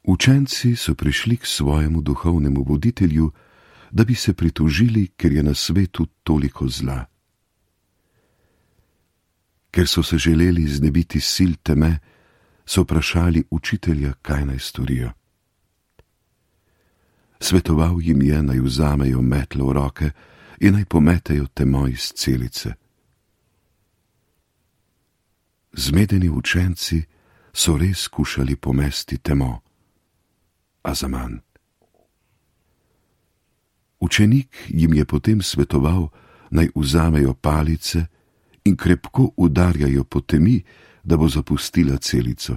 Učenci so prišli k svojemu duhovnemu voditelju, da bi se pritožili, ker je na svetu toliko zla. Ker so se želeli znebiti sil teme, so vprašali učitelja, kaj naj storijo. Svetoval jim je, naj vzamejo metlo v roke in naj pometejo temo iz celice. Zmedeni učenci so res skušali pomesti temo, a zaman. Učenik jim je potem svetoval, naj vzamejo palice in krepko udarjajo po temi, da bo zapustila celico.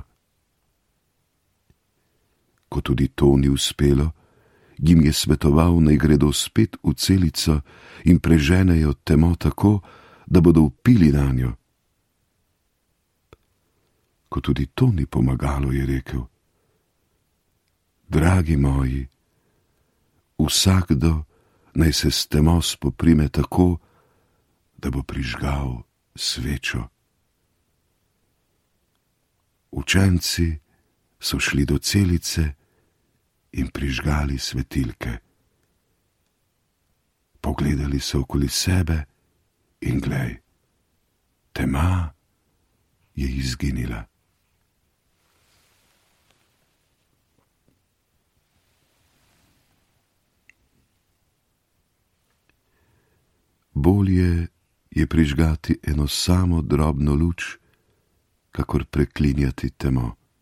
Ko tudi to ni uspelo, jim je svetoval, naj gredo spet v celico in preženejo temo tako, da bodo vpili nanjo. Ko tudi to ni pomagalo, je rekel: Dragi moji, vsakdo naj se s temo spoprime tako, da bo prižgal svečo. Učenci so šli do celice in prižgali svetilke. Pogledali so okoli sebe in glej, tema je izginila. Bolje je prižgati eno samo drobno luč, kakor preklinjati temo.